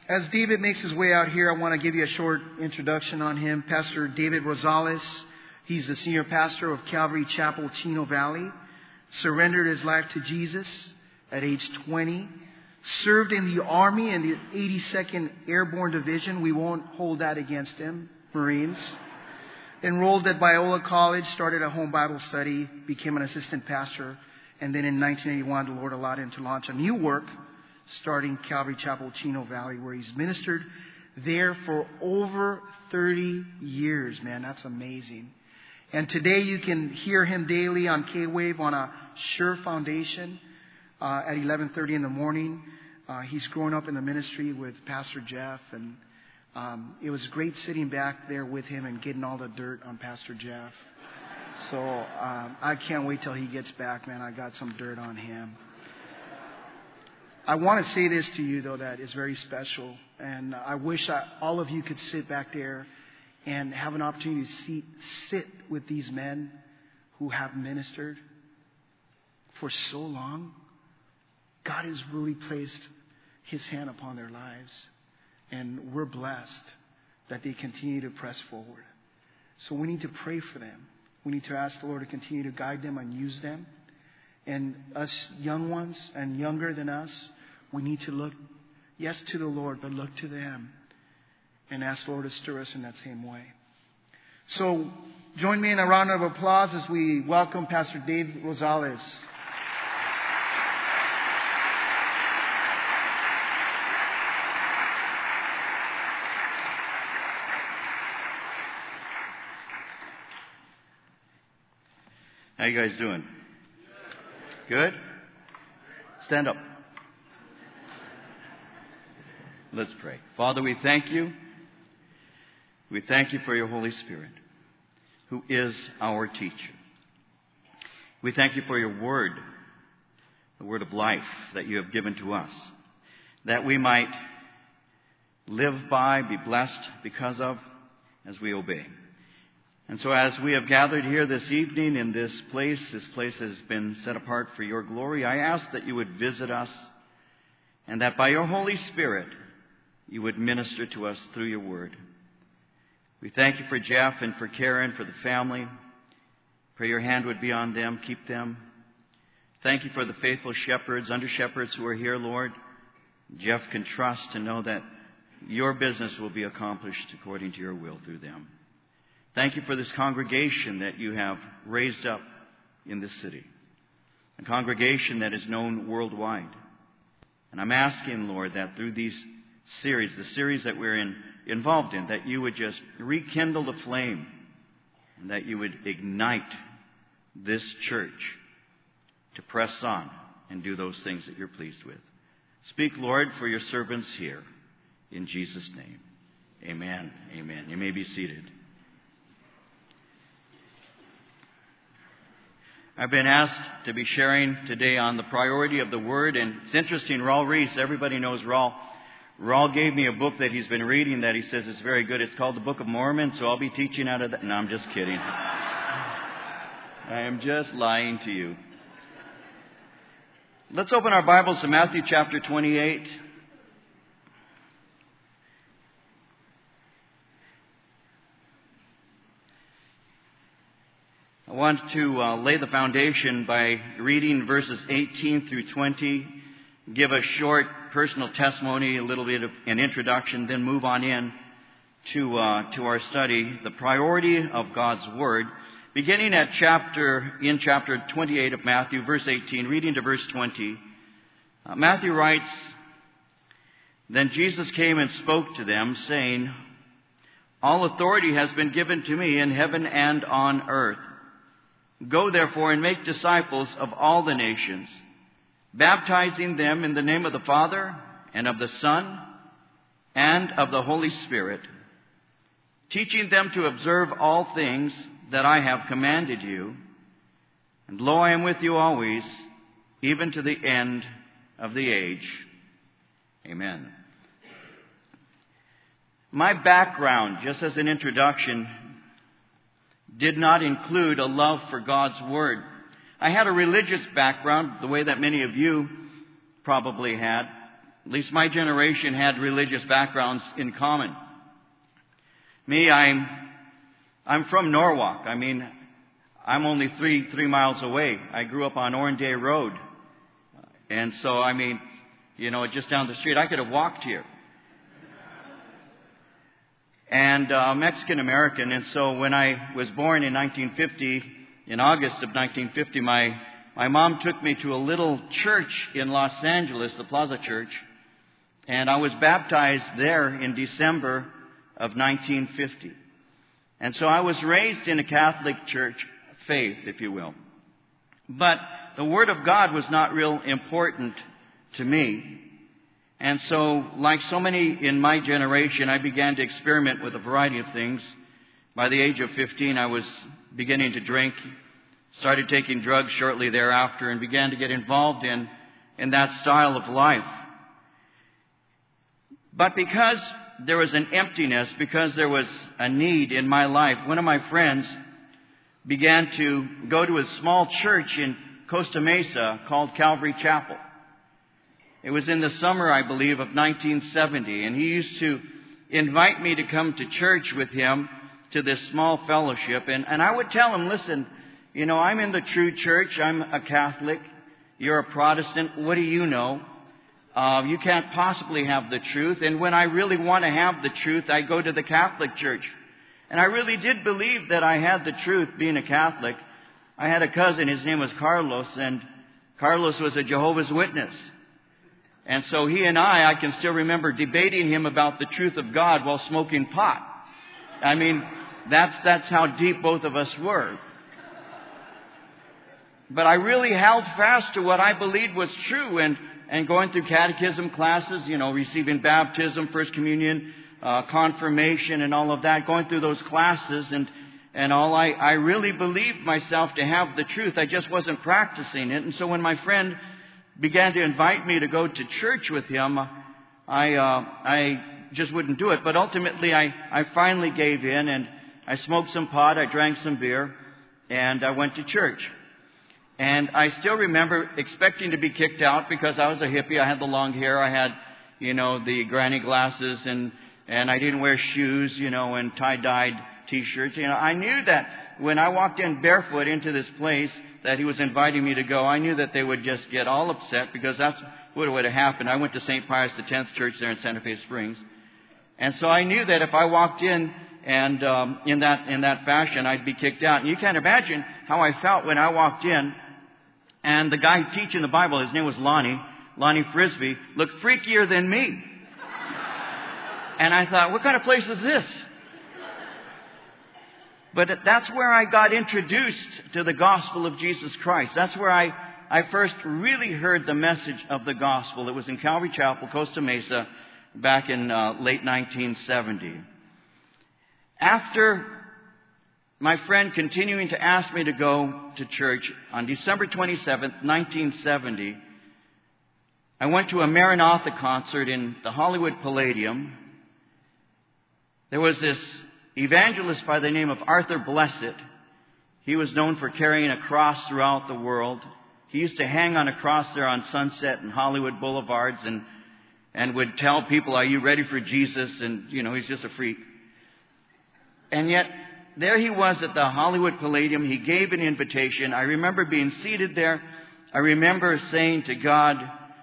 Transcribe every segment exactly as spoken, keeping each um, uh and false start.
As David makes his way out here, I want to give you a short introduction on him. Pastor David Rosales, he's the senior pastor of Calvary Chapel, Chino Valley. Surrendered his life to Jesus at age twenty. Served in the Army in the eighty-second Airborne Division. We won't hold that against him. Marines. Enrolled at Biola College, started a home Bible study, became an assistant pastor. And then in nineteen eighty-one, the Lord allowed him to launch a new work, starting Calvary Chapel, Chino Valley, where he's ministered there for over thirty years, man. That's amazing. And today you can hear him daily on K-Wave on a Sure Foundation uh, at eleven thirty in the morning. Uh, he's grown up in the ministry with Pastor Jeff, and um, it was great sitting back there with him and getting all the dirt on Pastor Jeff. So um, I can't wait till he gets back, man. I got some dirt on him. I want to say this to you, though, that is very special. And I wish I, all of you could sit back there and have an opportunity to see, sit with these men who have ministered for so long. God has really placed His hand upon their lives. And we're blessed that they continue to press forward. So we need to pray for them. We need to ask the Lord to continue to guide them and use them. And us young ones and younger than us, we need to look, yes, to the Lord, but look to them and ask the Lord to stir us in that same way. So join me in a round of applause as we welcome Pastor Dave Rosales. How you guys doing? Good? Stand up. Let's pray. Father, we thank you. We thank you for your Holy Spirit, who is our teacher. We thank you for your word, the word of life that you have given to us, that we might live by, be blessed because of, as we obey. And so as we have gathered here this evening in this place, this place has been set apart for your glory, I ask that you would visit us and that by your Holy Spirit you would minister to us through your word. We thank you for Jeff and for Karen, for the family. Pray your hand would be on them, keep them. Thank you for the faithful shepherds, under shepherds who are here, Lord. Jeff can trust and know that your business will be accomplished according to your will through them. Thank you for this congregation that you have raised up in this city, a congregation that is known worldwide. And I'm asking, Lord, that through these series, the series that we're in, involved in, that you would just rekindle the flame and that you would ignite this church to press on and do those things that you're pleased with. Speak, Lord, for your servants here. In Jesus' name, amen. Amen. You may be seated. I've been asked to be sharing today on the priority of the Word, and it's interesting, Raul Reese, everybody knows Raul. Raul gave me a book that he's been reading that he says is very good. It's called the Book of Mormon, so I'll be teaching out of that. No, I'm just kidding. I am just lying to you. Let's open our Bibles to Matthew chapter twenty-eight. I want to uh, lay the foundation by reading verses eighteen through twenty, give a short personal testimony, a little bit of an introduction, then move on in to uh, to our study, the priority of God's Word, beginning at chapter in chapter twenty-eight of Matthew, verse eighteen, reading to verse twenty. Uh, Matthew writes, "Then Jesus came and spoke to them, saying, 'All authority has been given to me in heaven and on earth. Go therefore and make disciples of all the nations, baptizing them in the name of the Father and of the Son and of the Holy Spirit, teaching them to observe all things that I have commanded you. And lo, I am with you always, even to the end of the age.'" Amen. My background, just as an introduction, did not include a love for God's Word. I had a religious background, the way that many of you probably had. at least my generation, had religious backgrounds in common. Me, I'm, I'm from Norwalk. I mean, I'm only three, three miles away. I grew up on Oranday Road. And so, I mean, you know, just down the street, I could have walked here. And uh, Mexican American. And so when I was born in nineteen fifty, in August of nineteen fifty, my, my mom took me to a little church in Los Angeles, the Plaza Church. And I was baptized there in December of nineteen fifty. And so I was raised in a Catholic church faith, if you will. But the Word of God was not real important to me. And so, like so many in my generation, I began to experiment with a variety of things. By the age of fifteen, I was beginning to drink, started taking drugs shortly thereafter, and began to get involved in, in that style of life. But because there was an emptiness, because there was a need in my life, one of my friends began to go to a small church in Costa Mesa called Calvary Chapel. It was in the summer, I believe, of nineteen seventy, and he used to invite me to come to church with him to this small fellowship. And, and I would tell him, listen, you know, I'm in the true church. I'm a Catholic. You're a Protestant. What do you know? Uh, you can't possibly have the truth. And when I really want to have the truth, I go to the Catholic Church. And I really did believe that I had the truth being a Catholic. I had a cousin, his name was Carlos, and Carlos was a Jehovah's Witness. And so he and I, I can still remember debating him about the truth of God while smoking pot. I mean, that's, that's how deep both of us were. But I really held fast to what I believed was true, and, and going through catechism classes, you know, receiving baptism, First Communion, uh, confirmation, and all of that, going through those classes, and, and all, I, I really believed myself to have the truth. I just wasn't practicing it. And so when my friend began to invite me to go to church with him, I, uh, I just wouldn't do it. But ultimately, I, I finally gave in, and I smoked some pot, I drank some beer, and I went to church. And I still remember expecting to be kicked out because I was a hippie. I had the long hair. I had, you know, the granny glasses, and, and I didn't wear shoes, you know, and tie-dyed T-shirts. You know, I knew that when I walked in barefoot into this place that he was inviting me to go, I knew that they would just get all upset because that's what would have happened. I went to Saint Pius X Church there in Santa Fe Springs. And so I knew that if I walked in and um, in that in that fashion, I'd be kicked out. And you can't imagine how I felt when I walked in. And the guy teaching the Bible, his name was Lonnie, Lonnie Frisbee, looked freakier than me. And I thought, what kind of place is this? But that's where I got introduced to the gospel of Jesus Christ. That's where I, I first really heard the message of the gospel. It was in Calvary Chapel, Costa Mesa, back in uh, late nineteen seventy. After my friend continuing to ask me to go to church, on December twenty-seventh, nineteen seventy, I went to a Maranatha concert in the Hollywood Palladium. There was this evangelist by the name of Arthur Blessed. He was known for carrying a cross throughout the world. He used to hang on a cross there on Sunset and Hollywood Boulevards and, and would tell people, are you ready for Jesus? And, you know, he's just a freak. And yet, there he was at the Hollywood Palladium. He gave an invitation. I remember being seated there. I remember saying to God,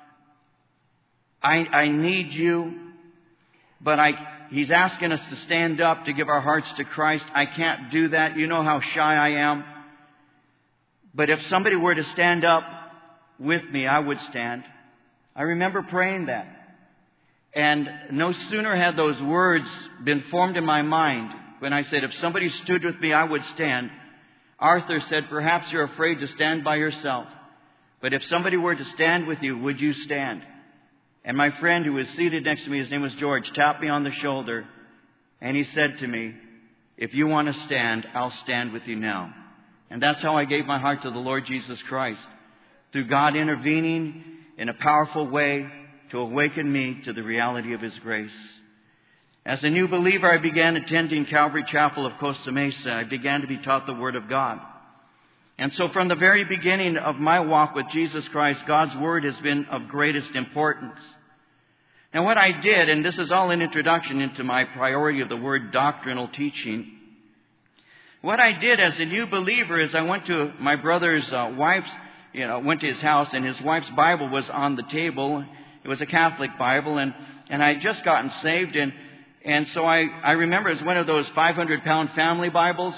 I, I need you, but I... He's asking us to stand up to give our hearts to Christ. I can't do that. You know how shy I am. But if somebody were to stand up with me, I would stand. I remember praying that. And no sooner had those words been formed in my mind when I said, if somebody stood with me, I would stand. Arthur said, perhaps you're afraid to stand by yourself. But if somebody were to stand with you, would you stand? And my friend who was seated next to me, his name was George, tapped me on the shoulder. And he said to me, if you want to stand, I'll stand with you now. And that's how I gave my heart to the Lord Jesus Christ. Through God intervening in a powerful way to awaken me to the reality of His grace. As a new believer, I began attending Calvary Chapel of Costa Mesa. I began to be taught the Word of God. And so from the very beginning of my walk with Jesus Christ, God's Word has been of greatest importance. And what I did, and this is all an introduction into my priority of the word doctrinal teaching, what I did as a new believer is I went to my brother's uh, wife's, you know, went to his house, and his wife's Bible was on the table. It was a Catholic Bible, and, and I had just gotten saved, and, and so I, I remember it was one of those five hundred pound family Bibles.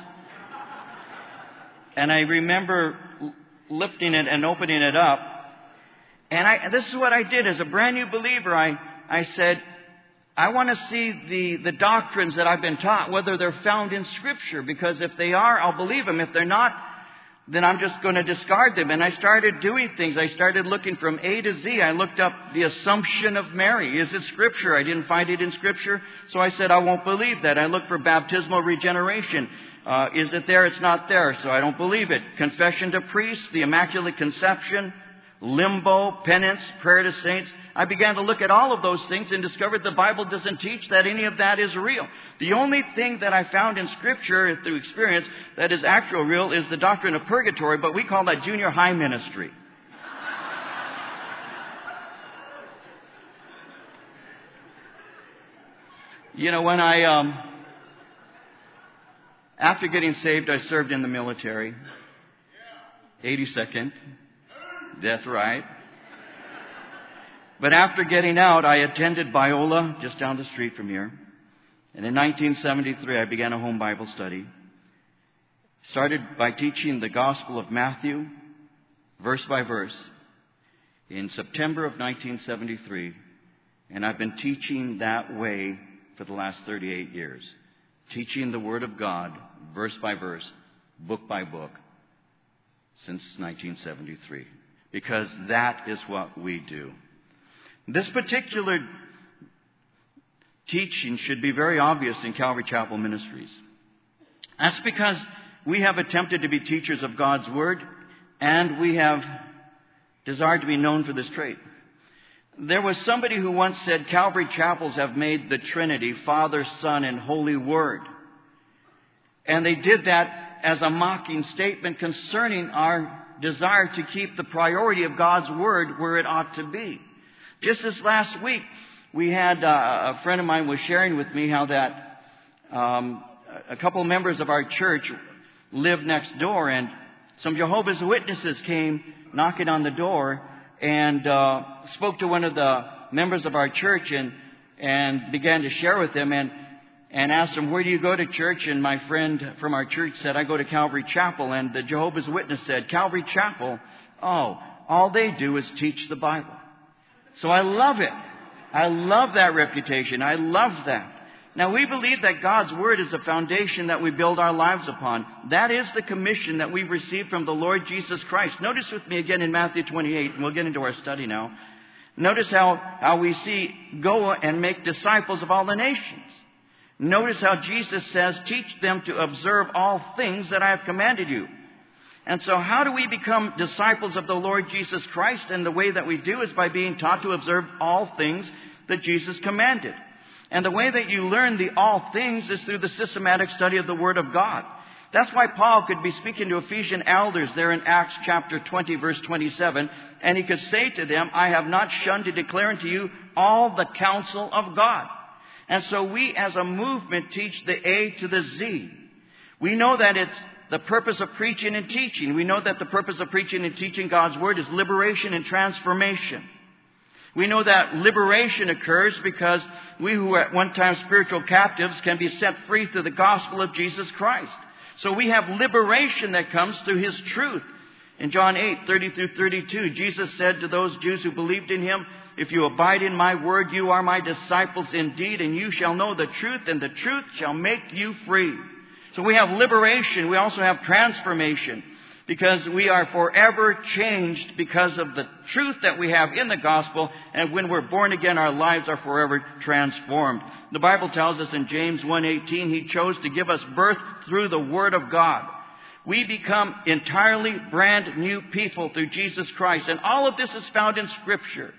And I remember lifting it and opening it up. And I, this is what I did as a brand new believer. I, I said, I want to see the, the doctrines that I've been taught, whether they're found in Scripture. Because if they are, I'll believe them. If they're not, then I'm just going to discard them. And I started doing things. I started looking from A to Z. I looked up the Assumption of Mary. Is it Scripture? I didn't find it in Scripture. So I said, I won't believe that. I looked for baptismal regeneration. Uh, is it there? It's not there. So I don't believe it. Confession to priests, the Immaculate Conception, limbo, penance, prayer to saints. I began to look at all of those things and discovered the Bible doesn't teach that any of that is real. The only thing that I found in Scripture through experience that is actual real is the doctrine of purgatory, but we call that junior high ministry. You know, when I, um, after getting saved, I served in the military. eighty-second. That's right. But after getting out, I attended Biola, just down the street from here. And in nineteen seventy-three, I began a home Bible study. Started by teaching the Gospel of Matthew, verse by verse, in September of nineteen seventy-three. And I've been teaching that way for the last thirty-eight years. Teaching the Word of God, verse by verse, book by book, since nineteen seventy-three. Because that is what we do. This particular teaching should be very obvious in Calvary Chapel Ministries. That's because we have attempted to be teachers of God's Word, and we have desired to be known for this trait. There was somebody who once said Calvary Chapels have made the Trinity, Father, Son, and Holy Word. And they did that as a mocking statement concerning our desire to keep the priority of God's Word where it ought to be. Just this last week, we had uh, a friend of mine was sharing with me how that um, a couple of members of our church live next door, and some Jehovah's Witnesses came knocking on the door and uh, spoke to one of the members of our church and and began to share with him and and asked him, where do you go to church? And my friend from our church said, I go to Calvary Chapel. And the Jehovah's Witness said, Calvary Chapel? Oh, all they do is teach the Bible. So I love it. I love that reputation. I love that. Now, we believe that God's Word is the foundation that we build our lives upon. That is the commission that we've received from the Lord Jesus Christ. Notice with me again in Matthew twenty-eight, and we'll get into our study now. Notice how, how we see, go and make disciples of all the nations. Notice how Jesus says, teach them to observe all things that I have commanded you. And so how do we become disciples of the Lord Jesus Christ? And the way that we do is by being taught to observe all things that Jesus commanded. And the way that you learn the all things is through the systematic study of the Word of God. That's why Paul could be speaking to Ephesian elders there in Acts chapter twenty, verse twenty-seven. And he could say to them, I have not shunned to declare unto you all the counsel of God. And so we as a movement teach the A to the Z. We know that it's the purpose of preaching and teaching. We know that the purpose of preaching and teaching God's Word is liberation and transformation. We know that liberation occurs because we who were at one time spiritual captives can be set free through the gospel of Jesus Christ. So we have liberation that comes through His truth. In John eight, thirty through thirty-two, Jesus said to those Jews who believed in Him, if you abide in my word, you are my disciples indeed, and you shall know the truth, and the truth shall make you free. So we have liberation. We also have transformation, because we are forever changed because of the truth that we have in the gospel. And when we're born again, our lives are forever transformed. The Bible tells us in James one eighteen, He chose to give us birth through the Word of God. We become entirely brand new people through Jesus Christ. And all of this is found in Scripture.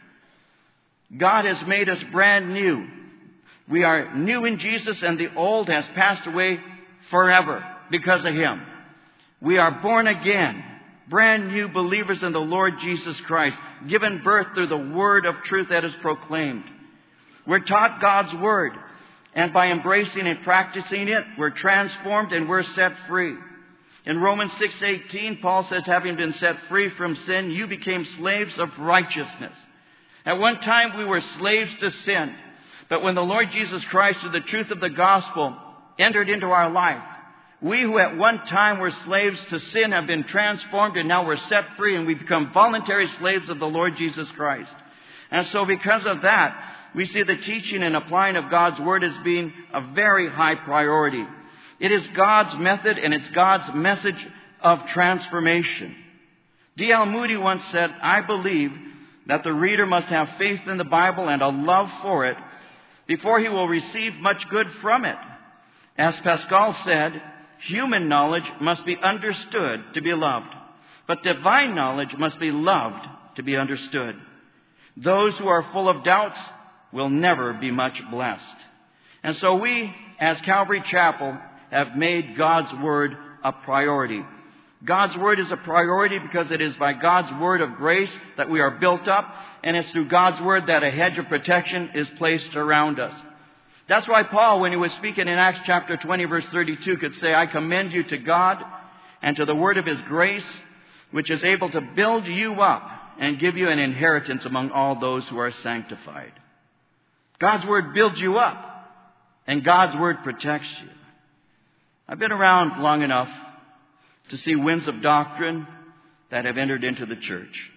God has made us brand new. We are new in Jesus, and the old has passed away forever because of Him. We are born again, brand new believers in the Lord Jesus Christ, given birth through the word of truth that is proclaimed. We're taught God's Word. And by embracing and practicing it, we're transformed and we're set free. In Romans six eighteen, Paul says, having been set free from sin, you became slaves of righteousness. At one time, we were slaves to sin. But when the Lord Jesus Christ, through the truth of the gospel, entered into our life, we who at one time were slaves to sin have been transformed, and now we're set free, and we become voluntary slaves of the Lord Jesus Christ. And so because of that, we see the teaching and applying of God's Word as being a very high priority. It is God's method and it's God's message of transformation. D L Moody once said, I believe that the reader must have faith in the Bible and a love for it before he will receive much good from it. As Pascal said, human knowledge must be understood to be loved, but divine knowledge must be loved to be understood. Those who are full of doubts will never be much blessed. And so we, as Calvary Chapel, have made God's Word a priority. God's Word is a priority because it is by God's Word of grace that we are built up, and it's through God's Word that a hedge of protection is placed around us. That's why Paul, when he was speaking in Acts chapter twenty, verse thirty-two, could say, I commend you to God and to the Word of His grace, which is able to build you up and give you an inheritance among all those who are sanctified. God's Word builds you up, and God's Word protects you. I've been around long enough to see winds of doctrine that have entered into the church.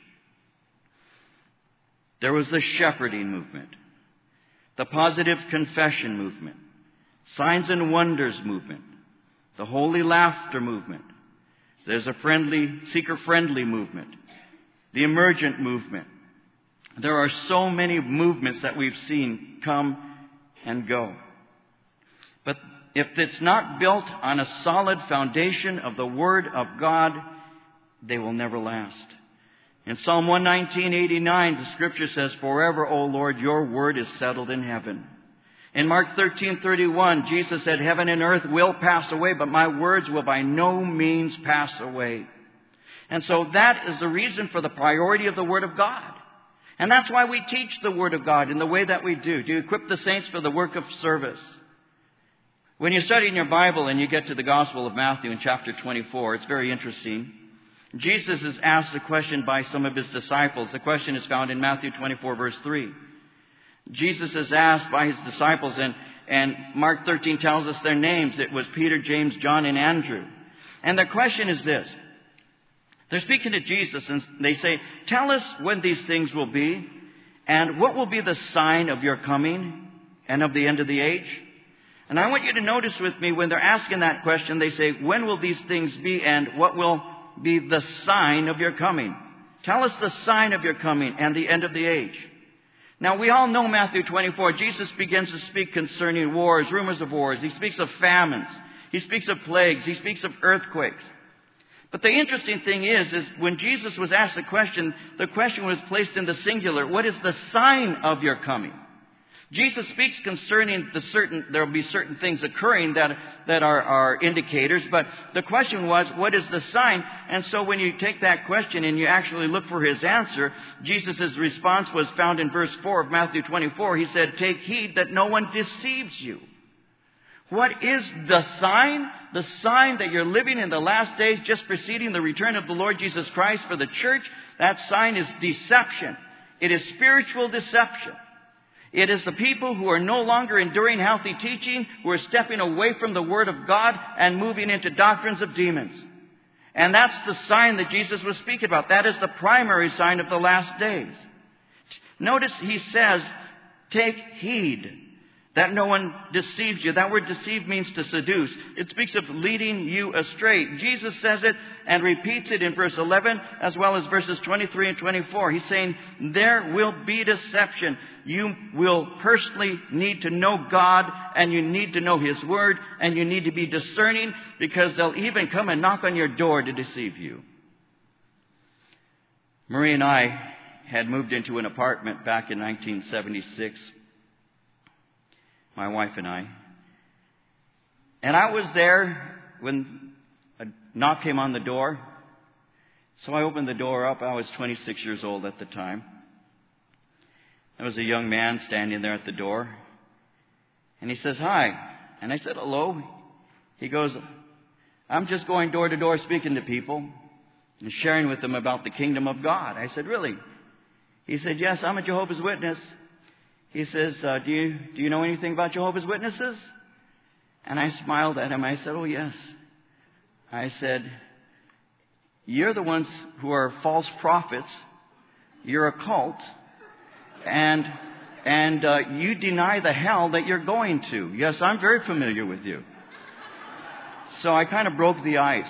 There was the shepherding movement, the positive confession movement, signs and wonders movement, the holy laughter movement. There's a friendly, seeker-friendly movement, the emergent movement. There are so many movements that we've seen come and go. But if it's not built on a solid foundation of the Word of God, they will never last. In Psalm one nineteen, eighty-nine, the Scripture says, Forever, O Lord, your Word is settled in heaven. In Mark thirteen, thirty-one, Jesus said, Heaven and earth will pass away, but my words will by no means pass away. And so that is the reason for the priority of the Word of God. And that's why we teach the Word of God in the way that we do, to equip the saints for the work of service. When you study in your Bible and you get to the Gospel of Matthew in chapter twenty-four, it's very interesting. Jesus is asked a question by some of his disciples. The question is found in Matthew twenty-four, verse three. Jesus is asked by his disciples, and, and Mark thirteen tells us their names. It was Peter, James, John, and Andrew. And the question is this. They're speaking to Jesus, and they say, Tell us when these things will be, and what will be the sign of your coming and of the end of the age? And I want you to notice with me, when they're asking that question, they say, when will these things be, and what will be the sign of your coming? Tell us the sign of your coming and the end of the age. Now, we all know Matthew twenty-four. Jesus begins to speak concerning wars, rumors of wars. He speaks of famines. He speaks of plagues. He speaks of earthquakes. But the interesting thing is, is when Jesus was asked the question, the question was placed in the singular. What is the sign of your coming? Jesus speaks concerning the certain, there will be certain things occurring that, that are, are indicators, but the question was, what is the sign? And so when you take that question and you actually look for his answer, Jesus' response was found in verse four of Matthew twenty-four. He said, Take heed that no one deceives you. What is the sign? The sign that you're living in the last days just preceding the return of the Lord Jesus Christ for the church. That sign is deception. It is spiritual deception. It is the people who are no longer enduring healthy teaching, who are stepping away from the Word of God and moving into doctrines of demons. And that's the sign that Jesus was speaking about. That is the primary sign of the last days. Notice he says, take heed that no one deceives you. That word deceive means to seduce. It speaks of leading you astray. Jesus says it and repeats it in verse eleven as well as verses twenty-three and twenty-four. He's saying there will be deception. You will personally need to know God, and you need to know His Word, and you need to be discerning, because they'll even come and knock on your door to deceive you. Marie and I had moved into an apartment back in nineteen seventy-six. My wife and I. And I was there when a knock came on the door. So I opened the door up. I was twenty-six years old at the time. There was a young man standing there at the door. And he says, "Hi." And I said, "Hello." He goes, "I'm just going door to door speaking to people and sharing with them about the kingdom of God." I said, "Really?" He said, "Yes, I'm a Jehovah's Witness." He says, uh, do you do you know anything about Jehovah's Witnesses?" And I smiled at him. I said, "Oh, yes." I said, "You're the ones who are false prophets. You're a cult. And and uh, you deny the hell that you're going to." Yes, I'm very familiar with you. So I kind of broke the ice.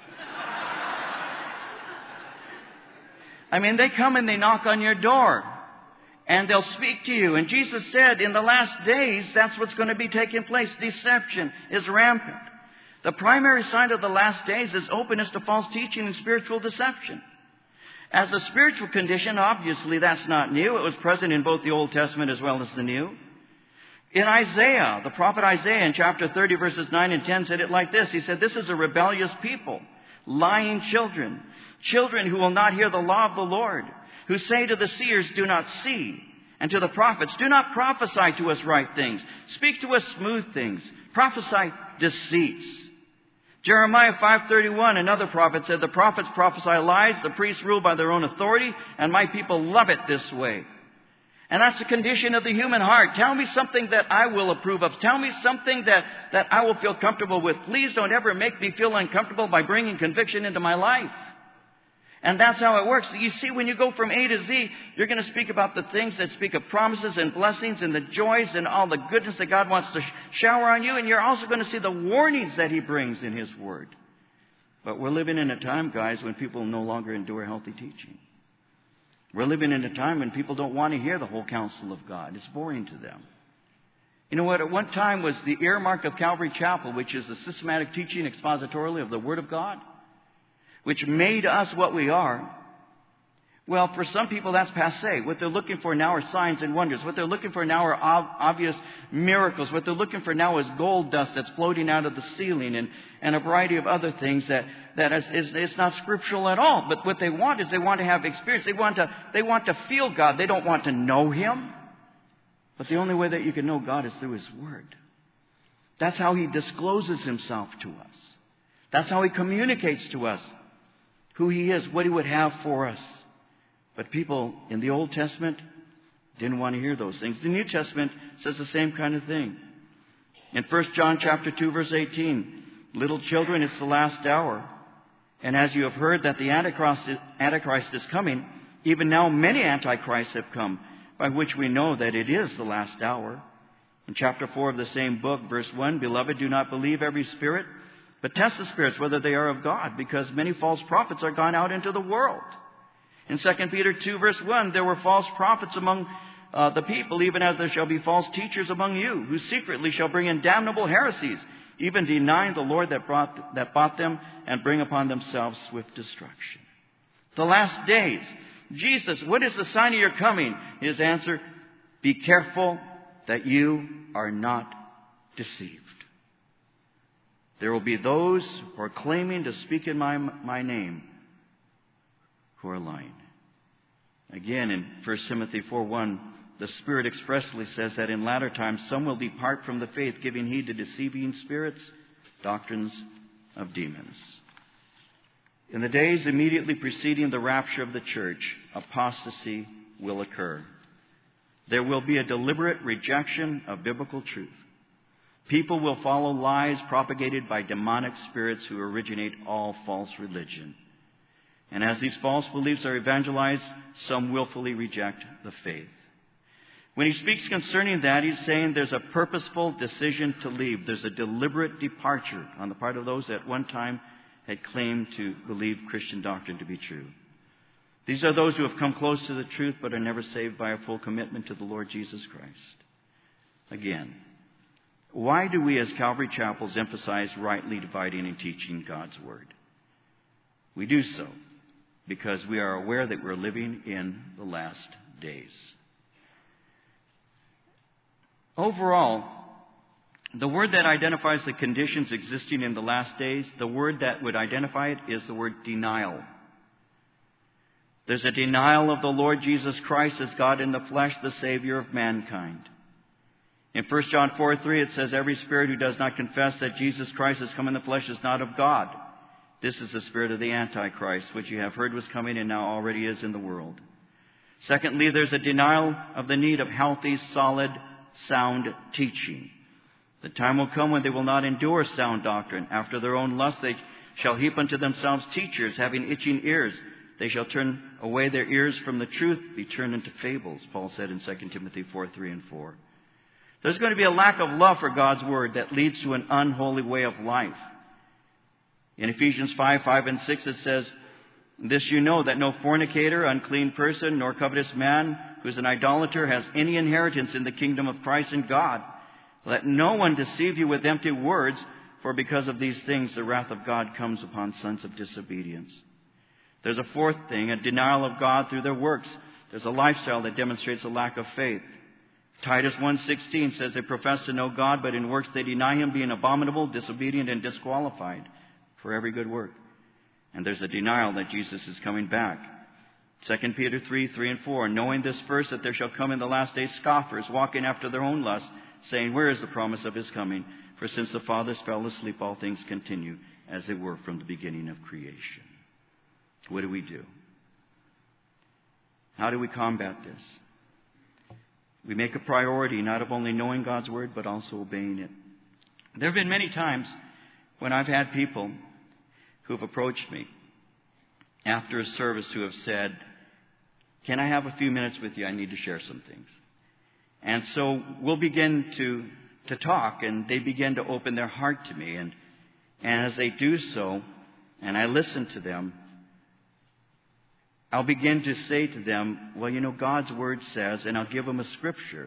I mean, they come and they knock on your door. And they'll speak to you. And Jesus said in the last days, that's what's going to be taking place. Deception is rampant. The primary sign of the last days is openness to false teaching and spiritual deception. As a spiritual condition, obviously that's not new. It was present in both the Old Testament as well as the New. In Isaiah, the prophet Isaiah in chapter thirty, verses nine and ten said it like this. He said, "This is a rebellious people, lying children, children who will not hear the law of the Lord, who say to the seers, 'Do not see,' and to the prophets, 'Do not prophesy to us right things. Speak to us smooth things. Prophesy deceits.'" Jeremiah five thirty-one, another prophet said, "The prophets prophesy lies, the priests rule by their own authority, and my people love it this way." And that's the condition of the human heart. Tell me something that I will approve of. Tell me something that, that I will feel comfortable with. Please don't ever make me feel uncomfortable by bringing conviction into my life. And that's how it works. You see, when you go from A to Z, you're going to speak about the things that speak of promises and blessings and the joys and all the goodness that God wants to sh- shower on you. And you're also going to see the warnings that He brings in His Word. But we're living in a time, guys, when people no longer endure healthy teaching. We're living in a time when people don't want to hear the whole counsel of God. It's boring to them. You know what? At one time was the earmark of Calvary Chapel, which is the systematic teaching expositorily of the Word of God, which made us what we are. Well, for some people, that's passé. What they're looking for now are signs and wonders. What they're looking for now are ob- obvious miracles. What they're looking for now is gold dust that's floating out of the ceiling and, and a variety of other things that, that is, is, is not scriptural at all. But what they want is they want to have experience. They want to, they want to feel God. They don't want to know Him. But the only way that you can know God is through His Word. That's how He discloses Himself to us. That's how He communicates to us who He is, what He would have for us. But people in the Old Testament didn't want to hear those things. The New Testament says the same kind of thing. In First John chapter two, verse eighteen, "Little children, it's the last hour. And as you have heard that the Antichrist is, Antichrist is coming, even now many Antichrists have come, by which we know that it is the last hour." In chapter four of the same book, verse one, "Beloved, do not believe every spirit, but test the spirits whether they are of God, because many false prophets are gone out into the world." In Second Peter two, verse one, "There were false prophets among uh, the people, even as there shall be false teachers among you, who secretly shall bring in damnable heresies, even denying the Lord that brought that bought them, and bring upon themselves swift destruction." The last days. Jesus, what is the sign of your coming? His answer, "Be careful that you are not deceived. There will be those who are claiming to speak in my, my name who are lying." Again, in First Timothy four one, the Spirit expressly says that in latter times some will depart from the faith, giving heed to deceiving spirits, doctrines of demons. In the days immediately preceding the rapture of the church, apostasy will occur. There will be a deliberate rejection of biblical truth. People will follow lies propagated by demonic spirits who originate all false religion. And as these false beliefs are evangelized, some willfully reject the faith. When he speaks concerning that, he's saying there's a purposeful decision to leave. There's a deliberate departure on the part of those that at one time had claimed to believe Christian doctrine to be true. These are those who have come close to the truth but are never saved by a full commitment to the Lord Jesus Christ. Again, why do we as Calvary Chapels emphasize rightly dividing and teaching God's Word? We do so because we are aware that we're living in the last days. Overall, the word that identifies the conditions existing in the last days, the word that would identify it is the word denial. There's a denial of the Lord Jesus Christ as God in the flesh, the Savior of mankind. In First John four three, it says, every spirit who does not confess that Jesus Christ has come in the flesh is not of God. This is the spirit of the Antichrist, which you have heard was coming and now already is in the world. Secondly, there's a denial of the need of healthy, solid, sound teaching. The time will come when they will not endure sound doctrine. After their own lust they shall heap unto themselves teachers, having itching ears. They shall turn away their ears from the truth, be turned into fables, Paul said in Second Timothy four three and four. There's going to be a lack of love for God's Word that leads to an unholy way of life. In Ephesians five five and six it says, this you know, that no fornicator, unclean person, nor covetous man, who is an idolater, has any inheritance in the kingdom of Christ and God. Let no one deceive you with empty words, for because of these things the wrath of God comes upon sons of disobedience. There's a fourth thing, a denial of God through their works. There's a lifestyle that demonstrates a lack of faith. Titus one sixteen says they profess to know God, but in works they deny Him, being abominable, disobedient, and disqualified for every good work. And there's a denial that Jesus is coming back. Second Peter three three and four, knowing this first, that there shall come in the last days scoffers, walking after their own lust, saying, where is the promise of His coming? For since the fathers fell asleep, all things continue as they were from the beginning of creation. What do we do? How do we combat this? We make a priority not of only knowing God's Word, but also obeying it. There have been many times when I've had people who have approached me after a service who have said, can I have a few minutes with you? I need to share some things. And so we'll begin to, to talk, and they begin to open their heart to me. And, and as they do so, and I listen to them, I'll begin to say to them, well, you know, God's Word says, and I'll give them a scripture.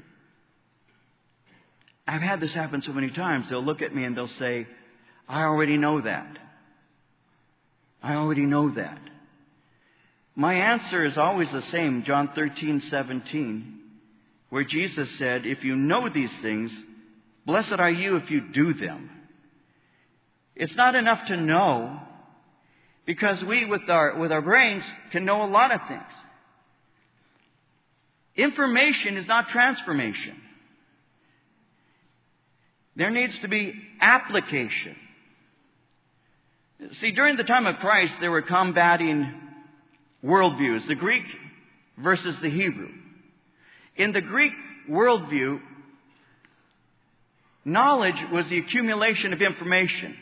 I've had this happen so many times. They'll look at me and they'll say, I already know that. I already know that. My answer is always the same, John thirteen seventeen, where Jesus said, if you know these things, blessed are you if you do them. It's not enough to know, because we, with our, with our brains, can know a lot of things. Information is not transformation. There needs to be application. See, during the time of Christ, they were combating worldviews, the Greek versus the Hebrew. In the Greek worldview, knowledge was the accumulation of information.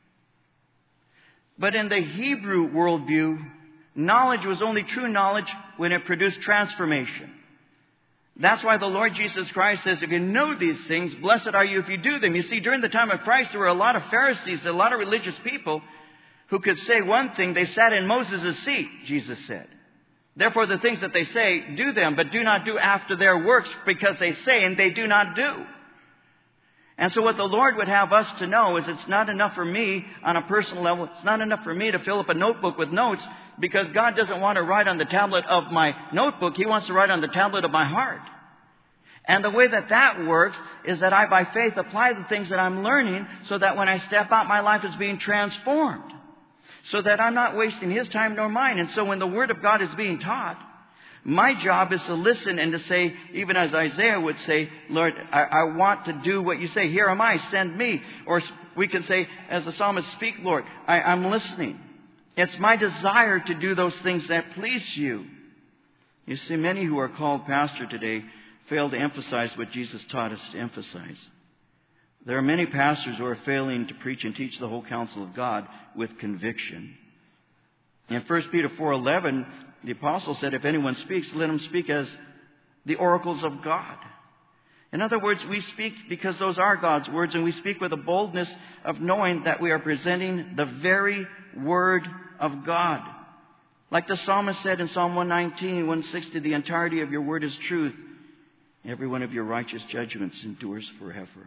But in the Hebrew worldview, knowledge was only true knowledge when it produced transformation. That's why the Lord Jesus Christ says, if you know these things, blessed are you if you do them. You see, during the time of Christ, there were a lot of Pharisees, a lot of religious people who could say one thing. They sat in Moses' seat, Jesus said. Therefore, the things that they say, do them, but do not do after their works, because they say and they do not do. And so what the Lord would have us to know is it's not enough for me on a personal level. It's not enough for me to fill up a notebook with notes, because God doesn't want to write on the tablet of my notebook. He wants to write on the tablet of my heart. And the way that that works is that I, by faith, apply the things that I'm learning, so that when I step out, my life is being transformed, so that I'm not wasting His time nor mine. And so when the Word of God is being taught, my job is to listen and to say, even as Isaiah would say, Lord, I, I want to do what you say. Here am I, send me. Or we can say, as the psalmist, speak, Lord, I, I'm listening. It's my desire to do those things that please you. You see, many who are called pastor today fail to emphasize what Jesus taught us to emphasize. There are many pastors who are failing to preach and teach the whole counsel of God with conviction. In First Peter four eleven, the apostle said, if anyone speaks, let him speak as the oracles of God. In other words, we speak because those are God's words, and we speak with a boldness of knowing that we are presenting the very Word of God. Like the psalmist said in Psalm one nineteen, one sixty, the entirety of your word is truth. Every one of your righteous judgments endures forever.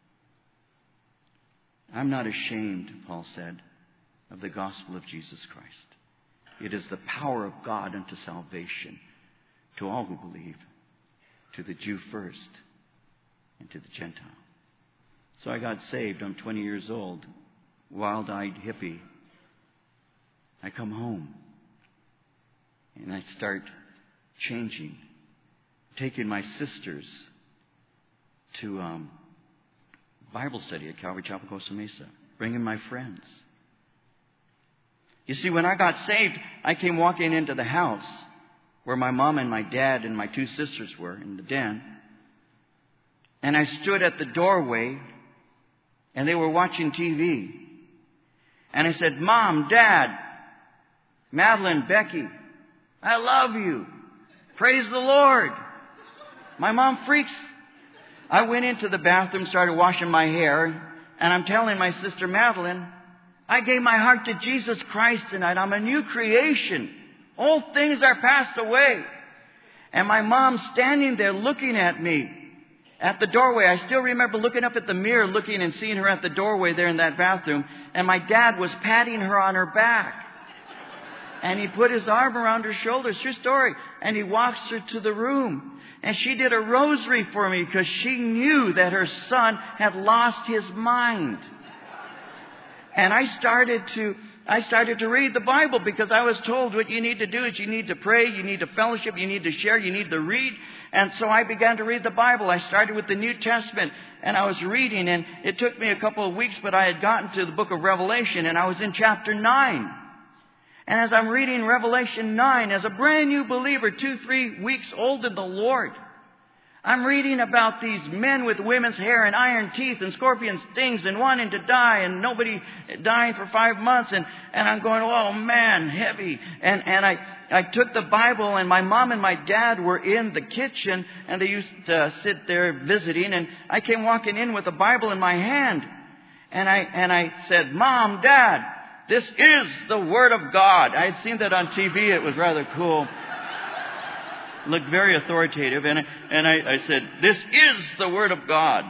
I'm not ashamed, Paul said, of the gospel of Jesus Christ. It is the power of God unto salvation to all who believe, to the Jew first and to the Gentile. So I got saved. I'm twenty years old, wild-eyed hippie. I come home, And I start changing, taking my sisters to um, Bible study at Calvary Chapel, Costa Mesa, bringing my friends. You see, when I got saved, I came walking into the house where my mom and my dad and my two sisters were in the den. And I stood at the doorway, and they were watching T V. And I said, Mom, Dad, Madeline, Becky, I love you. Praise the Lord. My mom freaks. I went into the bathroom, started washing my hair, and I'm telling my sister Madeline, I gave my heart to Jesus Christ tonight. I'm a new creation. All things are passed away. And my mom's standing there looking at me at the doorway. I still remember looking up at the mirror, looking and seeing her at the doorway there in that bathroom. And my dad was patting her on her back. And he put his arm around her shoulders. True story. And he walks her to the room. And she did a rosary for me because she knew that her son had lost his mind. And I started to, I started to read the Bible because I was told what you need to do is you need to pray, you need to fellowship, you need to share, you need to read. And so I began to read the Bible. I started with the New Testament and I was reading, and it took me a couple of weeks, but I had gotten to the book of Revelation and I was in chapter nine. And as I'm reading Revelation nine, as a brand new believer, two, three weeks old in the Lord, I'm reading about these men with women's hair and iron teeth and scorpion stings and wanting to die and nobody dying for five months. And, and I'm going, oh man, heavy. And, and I, I took the Bible, and my mom and my dad were in the kitchen and they used to sit there visiting. And I came walking in with the Bible in my hand. And I, and I said, Mom, Dad, this is the Word of God. I had seen that on T V. It was rather cool. Looked very authoritative. And, and I, I said, this is the Word of God.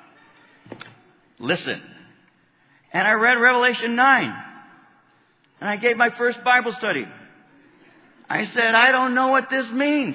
Listen. And I read Revelation nine. And I gave my first Bible study. I said, I don't know what this means.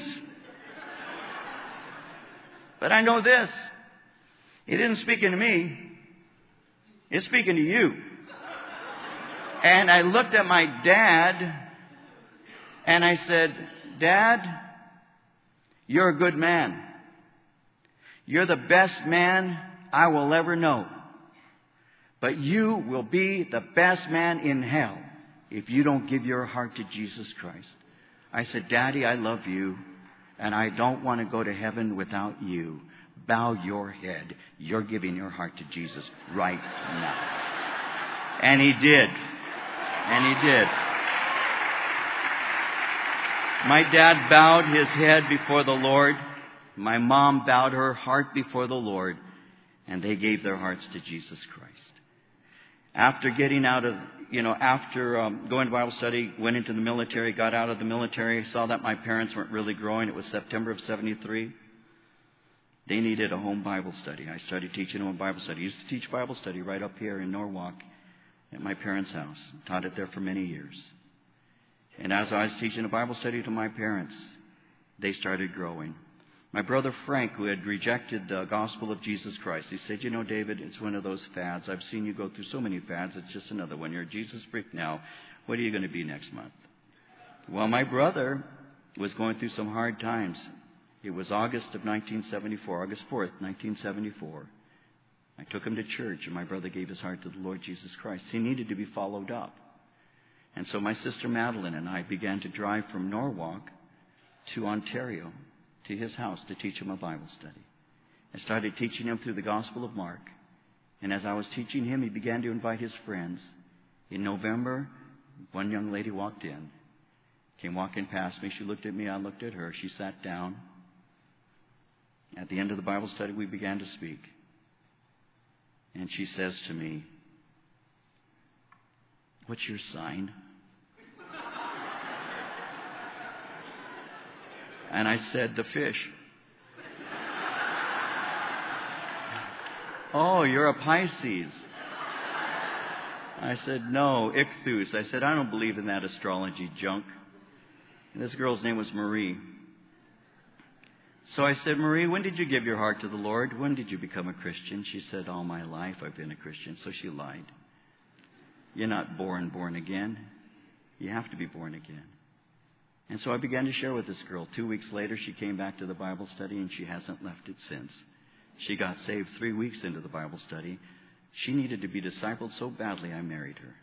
But I know this. It isn't speaking to me. It's speaking to you. And I looked at my dad and I said, Dad, you're a good man. You're the best man I will ever know. But you will be the best man in hell if you don't give your heart to Jesus Christ. I said, Daddy, I love you, and I don't want to go to heaven without you. Bow your head. You're giving your heart to Jesus right now. And he did. And he did. My dad bowed his head before the Lord. My mom bowed her heart before the Lord. And they gave their hearts to Jesus Christ. After getting out of, you know, after um, going to Bible study, went into the military, got out of the military, saw that my parents weren't really growing. It was September of seventy-three. They needed a home Bible study. I started teaching them a Bible study. I used to teach Bible study right up here in Norwalk at my parents' house. Taught it there for many years. And as I was teaching a Bible study to my parents, they started growing. My brother Frank, who had rejected the gospel of Jesus Christ, he said, you know, David, it's one of those fads. I've seen you go through so many fads. It's just another one. You're a Jesus freak now. What are you going to be next month? Well, my brother was going through some hard times. It was August of nineteen seventy-four, August fourth, nineteen seventy-four. I took him to church, and my brother gave his heart to the Lord Jesus Christ. He needed to be followed up. And so my sister Madeline and I began to drive from Norwalk to Ontario to his house to teach him a Bible study. I started teaching him through the Gospel of Mark. And as I was teaching him, he began to invite his friends. In November, one young lady walked in, came walking past me. She looked at me. I looked at her. She sat down. At the end of the Bible study, we began to speak. And she says to me, what's your sign? And I said, the fish. Oh, you're a Pisces. I said, no, Ichthus. I said, I don't believe in that astrology junk. And this girl's name was Marie. So I said, Marie, when did you give your heart to the Lord? When did you become a Christian? She said, all my life I've been a Christian. So she lied. You're not born, born again. You have to be born again. And so I began to share with this girl. Two weeks later, she came back to the Bible study, and she hasn't left it since. She got saved three weeks into the Bible study. She needed to be discipled so badly, I married her.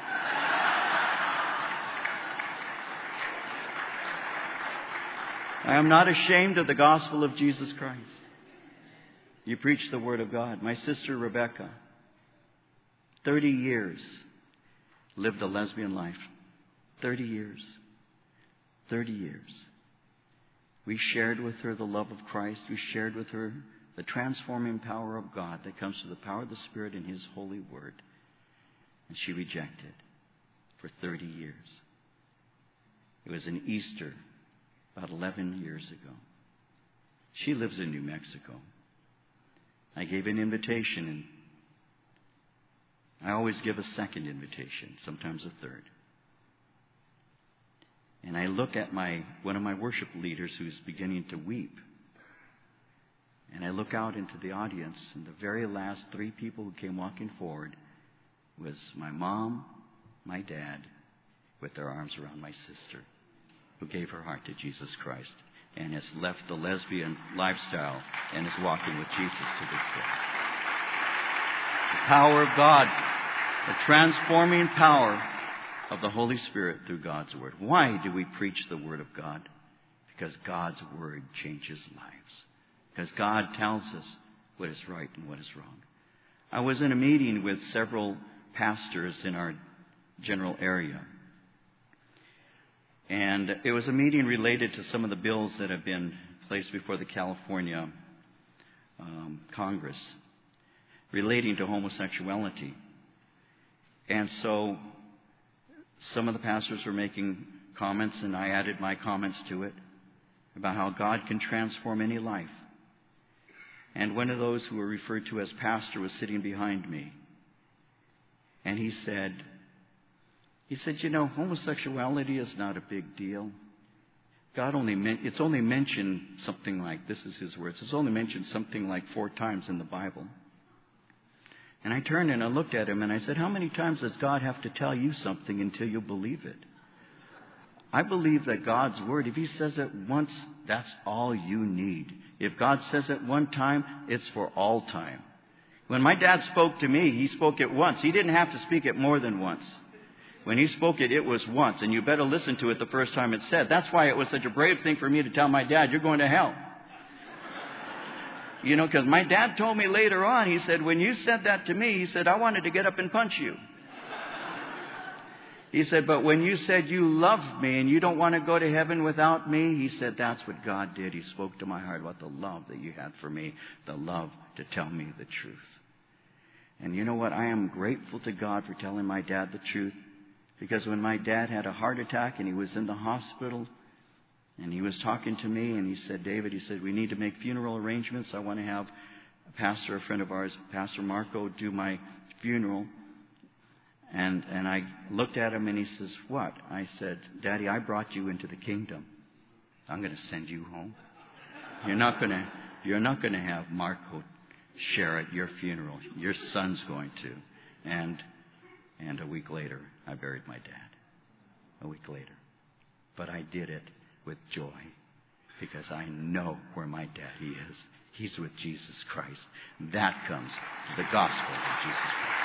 I am not ashamed of the gospel of Jesus Christ. You preach the Word of God. My sister Rebecca, thirty years, lived a lesbian life. thirty years. thirty years. We shared with her the love of Christ. We shared with her the transforming power of God that comes through the power of the Spirit in His holy Word. And she rejected for thirty years. It was an Easter about eleven years ago. She lives in New Mexico. I gave an invitation, and I always give a second invitation, sometimes a third. And I look at my one of my worship leaders who's beginning to weep. And I look out into the audience, and the very last three people who came walking forward was my mom, my dad, with their arms around my sister, who gave her heart to Jesus Christ and has left the lesbian lifestyle and is walking with Jesus to this day. The power of God, the transforming power of the Holy Spirit through God's Word. Why do we preach the Word of God? Because God's Word changes lives. Because God tells us what is right and what is wrong. I was in a meeting with several pastors in our general area. And it was a meeting related to some of the bills that have been placed before the California um, Congress relating to homosexuality. And so some of the pastors were making comments, and I added my comments to it about how God can transform any life. And one of those who were referred to as pastor was sitting behind me. And he said, he said, you know, homosexuality is not a big deal. God only meant, it's only mentioned something like, this is his words, it's only mentioned something like four times in the Bible. And I turned and I looked at him and I said, how many times does God have to tell you something until you believe it? I believe that God's Word, if He says it once, that's all you need. If God says it one time, it's for all time. When my dad spoke to me, he spoke it once. He didn't have to speak it more than once. When he spoke it, it was once. And you better listen to it the first time it's said. That's why it was such a brave thing for me to tell my dad, you're going to hell. You know, because my dad told me later on, he said, when you said that to me, he said, I wanted to get up and punch you. He said, but when you said you loved me and you don't want to go to heaven without me, he said, that's what God did. He spoke to my heart about the love that you had for me, the love to tell me the truth. And you know what? I am grateful to God for telling my dad the truth, because when my dad had a heart attack and he was in the hospital and he was talking to me and he said, David, he said, we need to make funeral arrangements. I want to have a pastor, a friend of ours, Pastor Marco, do my funeral. And and I looked at him and he says, what? I said, Daddy, I brought you into the kingdom. I'm going to send you home. You're not going to you're not going to have Marco share at your funeral. Your son's going to. And and a week later, I buried my dad. A week later. But I did it with joy, because I know where my daddy is. He's with Jesus Christ. That comes to the gospel of Jesus Christ.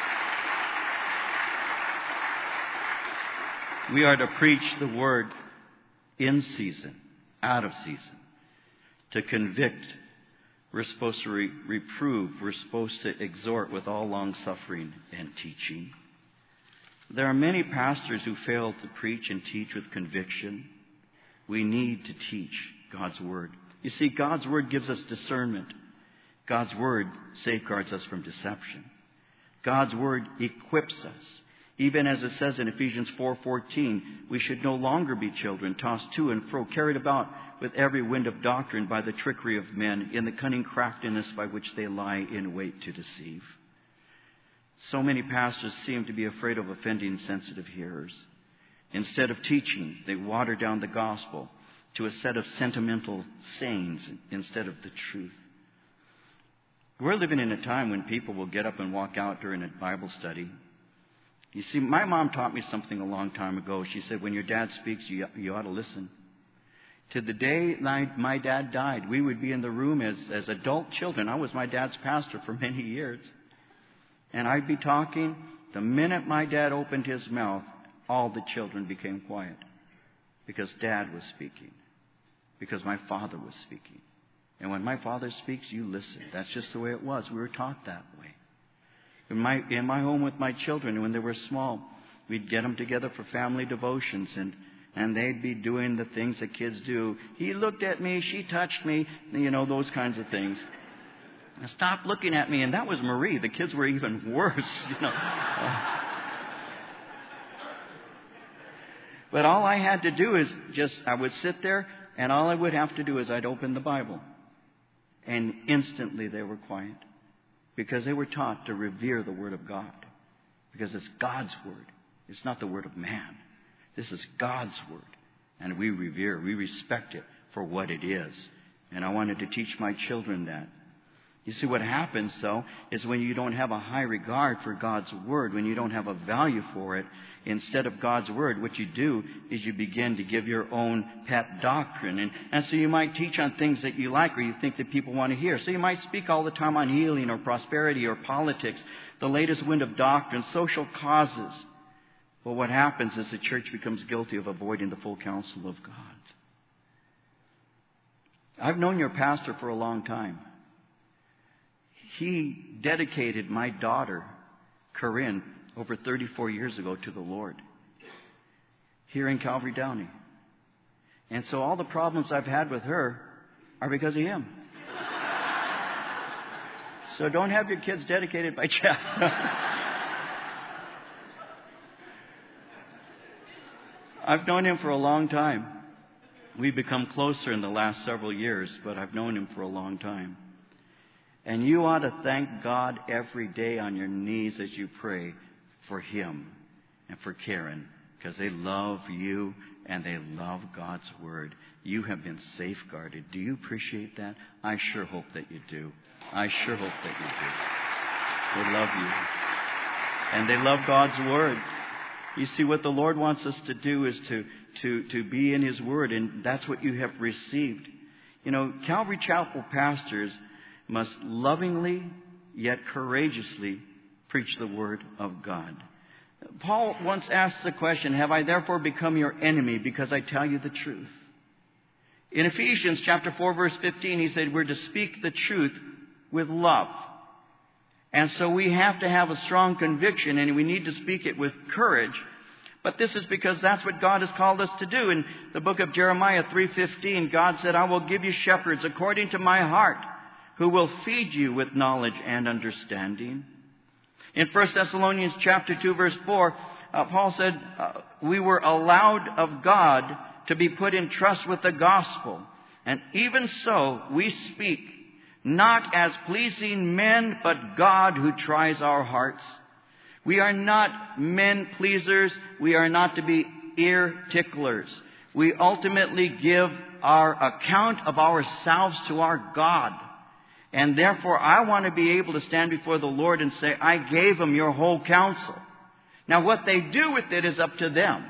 We are to preach the Word in season, out of season, to convict. We're supposed to re- reprove. We're supposed to exhort with all long-suffering and teaching. There are many pastors who fail to preach and teach with conviction. We need to teach God's Word. You see, God's Word gives us discernment. God's Word safeguards us from deception. God's Word equips us. Even as it says in Ephesians four fourteen, we should no longer be children, tossed to and fro, carried about with every wind of doctrine by the trickery of men, in the cunning craftiness by which they lie in wait to deceive. So many pastors seem to be afraid of offending sensitive hearers. Instead of teaching, they water down the gospel to a set of sentimental sayings instead of the truth. We're living in a time when people will get up and walk out during a Bible study. You see, my mom taught me something a long time ago. She said, when your dad speaks, you, you ought to listen. To the day my, my dad died, we would be in the room as, as adult children. I was my dad's pastor for many years. And I'd be talking. The minute my dad opened his mouth, all the children became quiet. Because Dad was speaking. Because my father was speaking. And when my father speaks, you listen. That's just the way it was. We were taught that way. In my, in my home with my children, when they were small, we'd get them together for family devotions. And, and they'd be doing the things that kids do. He looked at me. She touched me. You know, those kinds of things. Stop looking at me. And that was Marie. The kids were even worse. You know. Uh, but all I had to do is just, I would sit there, and all I would have to do is I'd open the Bible. And instantly they were quiet. Because they were taught to revere the Word of God. Because it's God's Word. It's not the Word of man. This is God's Word. And we revere, we respect it for what it is. And I wanted to teach my children that. You see, what happens, though, is when you don't have a high regard for God's Word, when you don't have a value for it, instead of God's Word, what you do is you begin to give your own pet doctrine. And, and so you might teach on things that you like or you think that people want to hear. So you might speak all the time on healing or prosperity or politics, the latest wind of doctrine, social causes. But what happens is the church becomes guilty of avoiding the full counsel of God. I've known your pastor for a long time. He dedicated my daughter, Corinne, over thirty-four years ago to the Lord here in Calvary Downey. And so all the problems I've had with her are because of him. So don't have your kids dedicated by Jeff. I've known him for a long time. We've become closer in the last several years, but I've known him for a long time. And you ought to thank God every day on your knees as you pray for him and for Karen, because they love you and they love God's Word. You have been safeguarded. Do you appreciate that? I sure hope that you do. I sure hope that you do. They love you. And they love God's Word. You see, what the Lord wants us to do is to, to, to be in His Word, and that's what you have received. You know, Calvary Chapel pastors must lovingly yet courageously preach the Word of God. Paul once asked the question, have I therefore become your enemy because I tell you the truth? In Ephesians chapter four, verse fifteen, he said we're to speak the truth with love. And so we have to have a strong conviction, and we need to speak it with courage. But this is because that's what God has called us to do. In the book of Jeremiah three fifteen, God said, I will give you shepherds according to my heart, who will feed you with knowledge and understanding. In First Thessalonians chapter two, verse four, uh, Paul said, uh, we were allowed of God to be put in trust with the gospel. And even so, we speak, not as pleasing men, but God who tries our hearts. We are not men pleasers. We are not to be ear ticklers. We ultimately give our account of ourselves to our God. And therefore, I want to be able to stand before the Lord and say, I gave them your whole counsel. Now, what they do with it is up to them.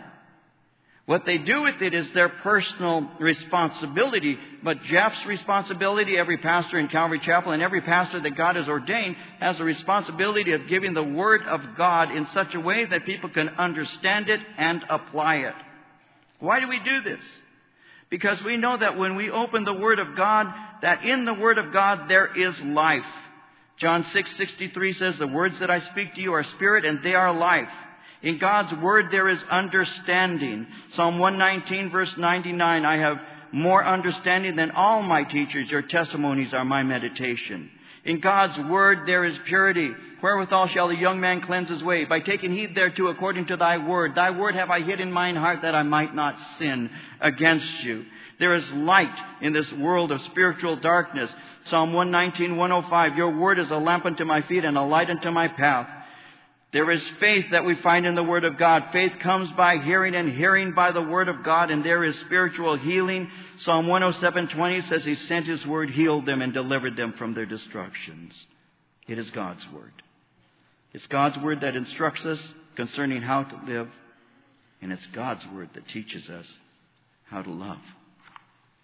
What they do with it is their personal responsibility. But Jeff's responsibility, every pastor in Calvary Chapel and every pastor that God has ordained has the responsibility of giving the Word of God in such a way that people can understand it and apply it. Why do we do this? Because we know that when we open the Word of God, that in the Word of God there is life. John six sixty-three says, the words that I speak to you are spirit and they are life. In God's Word there is understanding. Psalm one nineteen verse ninety-nine, I have more understanding than all my teachers. Your testimonies are my meditation. In God's Word there is purity. Wherewithal shall the young man cleanse his way? By taking heed thereto according to thy word. Thy word have I hid in mine heart that I might not sin against you. There is light in this world of spiritual darkness. Psalm one nineteen, one oh five, your word is a lamp unto my feet and a light unto my path. There is faith that we find in the Word of God. Faith comes by hearing, and hearing by the Word of God. And there is spiritual healing. Psalm one oh seven, twenty says He sent His Word, healed them, and delivered them from their destructions. It is God's Word. It's God's Word that instructs us concerning how to live. And it's God's Word that teaches us how to love.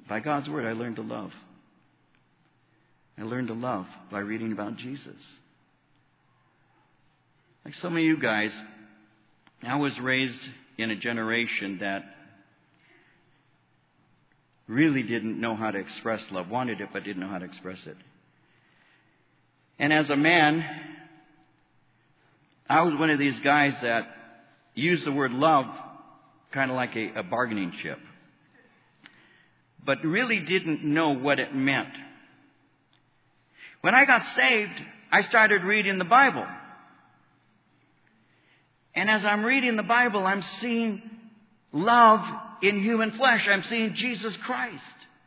By God's Word, I learned to love. I learned to love by reading about Jesus. Like some of you guys, I was raised in a generation that really didn't know how to express love. Wanted it, but didn't know how to express it. And as a man, I was one of these guys that used the word love kind of like a, a bargaining chip, but really didn't know what it meant. When I got saved, I started reading the Bible. And as I'm reading the Bible, I'm seeing love in human flesh. I'm seeing Jesus Christ.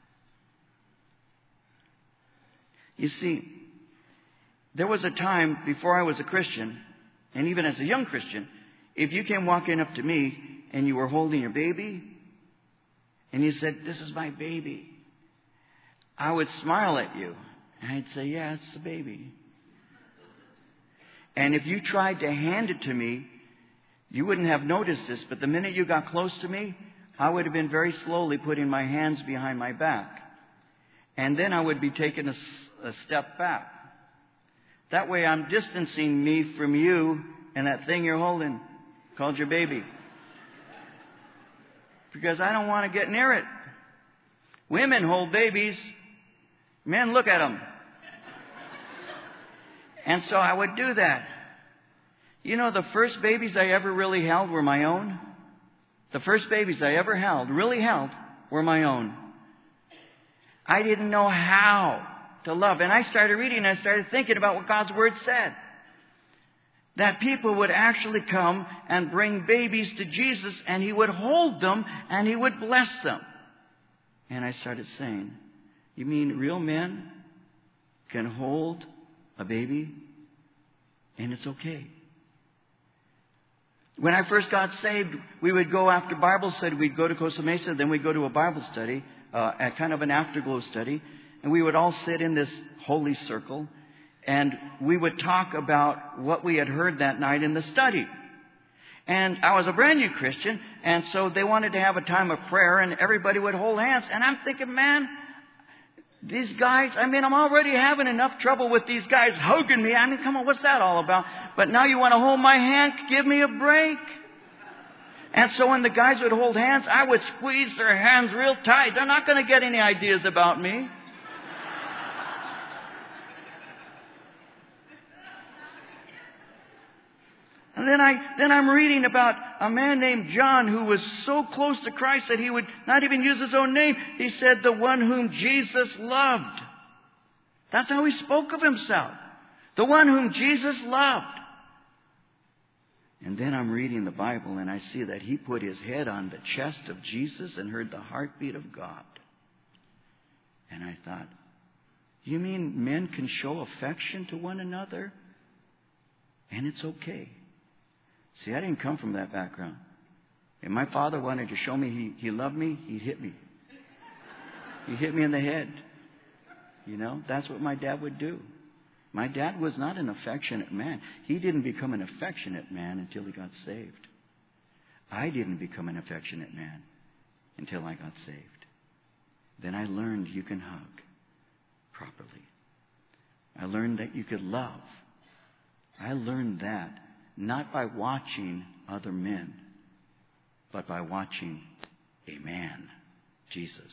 You see, there was a time before I was a Christian, and even as a young Christian, if you came walking up to me and you were holding your baby, and you said, "This is my baby," I would smile at you. And I'd say, "Yeah, it's the baby." And if you tried to hand it to me, you wouldn't have noticed this, but the minute you got close to me, I would have been very slowly putting my hands behind my back. And then I would be taking a, a step back. That way I'm distancing me from you and that thing you're holding called your baby. Because I don't want to get near it. Women hold babies. Men look at them. And so I would do that. You know, the first babies I ever really held were my own. The first babies I ever held, really held, were my own. I didn't know how to love. And I started reading and I started thinking about what God's Word said. That people would actually come and bring babies to Jesus and He would hold them and He would bless them. And I started saying, "You mean real men can hold a baby and it's okay?" When I first got saved, we would go after Bible study. We'd go to Costa Mesa, then we'd go to a Bible study, uh, at kind of an afterglow study. And we would all sit in this holy circle. And we would talk about what we had heard that night in the study. And I was a brand new Christian. And so they wanted to have a time of prayer. And everybody would hold hands. And I'm thinking, man, these guys, I mean, I'm already having enough trouble with these guys hugging me. I mean, come on, what's that all about? But now you want to hold my hand? Give me a break. And so when the guys would hold hands, I would squeeze their hands real tight. They're not going to get any ideas about me. And then I, then I'm reading about a man named John who was so close to Christ that he would not even use his own name. He said, "The one whom Jesus loved." That's how he spoke of himself. The one whom Jesus loved. And then I'm reading the Bible and I see that he put his head on the chest of Jesus and heard the heartbeat of God. And I thought, you mean men can show affection to one another? And it's okay. See, I didn't come from that background. If my father wanted to show me he, he loved me, he'd hit me. He'd hit me in the head. You know, that's what my dad would do. My dad was not an affectionate man. He didn't become an affectionate man until he got saved. I didn't become an affectionate man until I got saved. Then I learned you can hug properly. I learned that you could love. I learned that not by watching other men, but by watching a man, Jesus.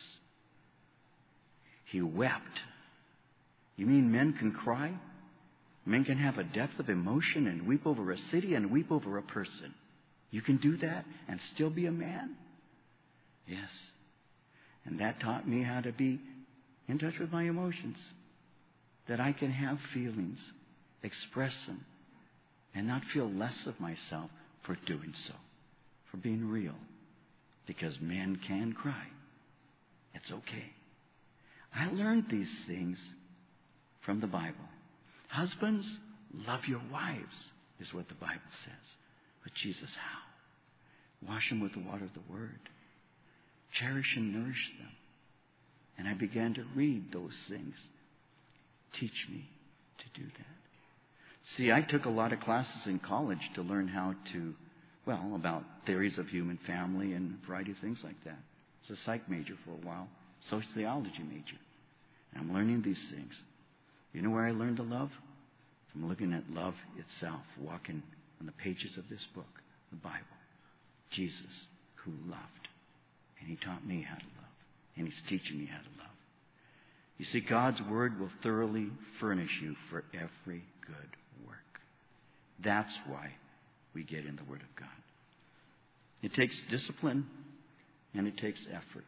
He wept. You mean men can cry? Men can have a depth of emotion and weep over a city and weep over a person. You can do that and still be a man? Yes. And that taught me how to be in touch with my emotions. That I can have feelings, express them, and not feel less of myself for doing so, for being real. Because men can cry. It's okay. I learned these things from the Bible. Husbands, love your wives, is what the Bible says. But Jesus, how? Wash them with the water of the Word. Cherish and nourish them. And I began to read those things. Teach me to do that. See, I took a lot of classes in college to learn how to, well, about theories of human family and a variety of things like that. I was a psych major for a while. sociology major. And I'm learning these things. You know where I learned to love? From looking at love itself, walking on the pages of this book, the Bible. Jesus, who loved. And he taught me how to love. And he's teaching me how to love. You see, God's Word will thoroughly furnish you for every good work. That's why we get in the Word of God. It takes discipline and it takes effort.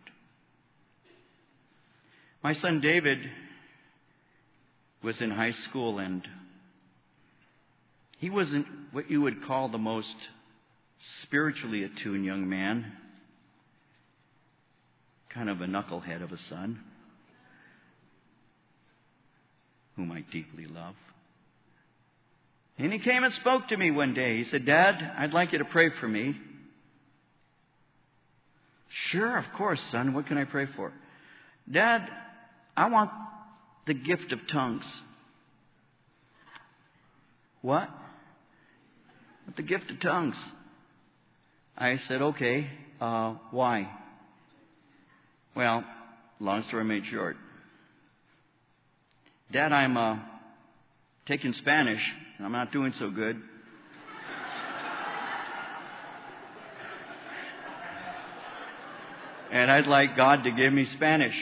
My son David was in high school, and he wasn't what you would call the most spiritually attuned young man. Kind of a knucklehead of a son whom I deeply love. And he came and spoke to me one day. He said, "Dad, I'd like you to pray for me." "Sure, of course, son. What can I pray for?" "Dad, I want the gift of tongues." "What?" "The gift of tongues." I said, "Okay, uh, why?" Well, long story made short. "Dad, I'm uh, taking Spanish, and I'm not doing so good." "And I'd like God to give me Spanish."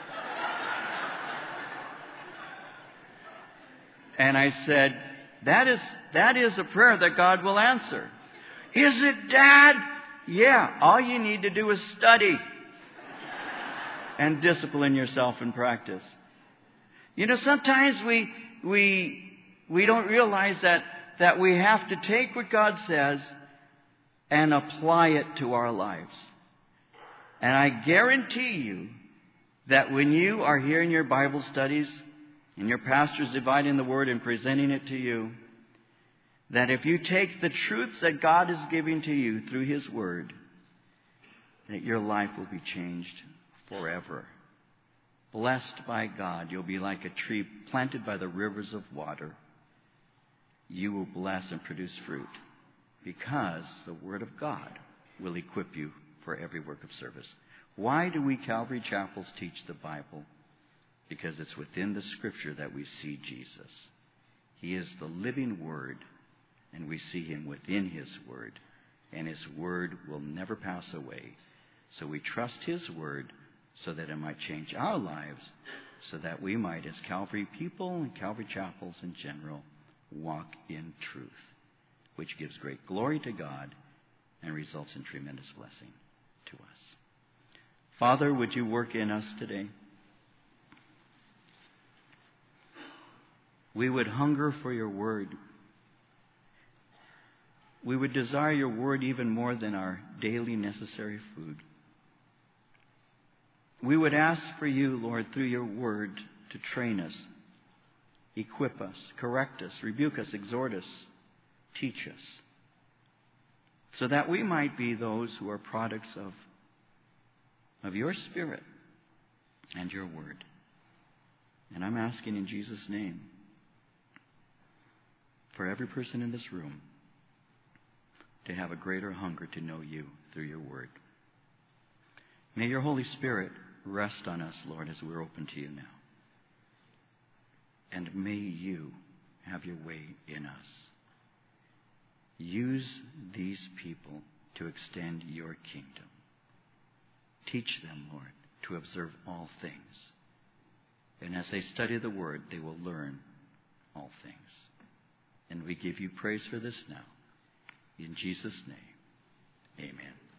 And I said, that is, that is a prayer that God will answer." "Is it, Dad?" "Yeah, all you need to do is study and discipline yourself in practice." You know, sometimes we we we don't realize that, that we have to take what God says and apply it to our lives. And I guarantee you that when you are here in your Bible studies and your pastor's dividing the Word and presenting it to you, that if you take the truths that God is giving to you through His Word, that your life will be changed forever. Blessed by God, you'll be like a tree planted by the rivers of water. You will bless and produce fruit because the Word of God will equip you for every work of service. Why do we Calvary Chapels teach the Bible? Because it's within the Scripture that we see Jesus. He is the living Word, and we see Him within His Word. And His Word will never pass away. So we trust His Word so that it might change our lives, so that we might, as Calvary people and Calvary Chapels in general, walk in truth, which gives great glory to God and results in tremendous blessing to us. Father, would you work in us today? We would hunger for your word. We would desire your word even more than our daily necessary food. We would ask for you, Lord, through your word to train us, equip us, correct us, rebuke us, exhort us, teach us, so that we might be those who are products of, of your Spirit and your word. And I'm asking in Jesus' name for every person in this room to have a greater hunger to know you through your word. May your Holy Spirit rest on us, Lord, as we're open to you now. And may you have your way in us. Use these people to extend your kingdom. Teach them, Lord, to observe all things. And as they study the word, they will learn all things. And we give you praise for this now. In Jesus' name, amen.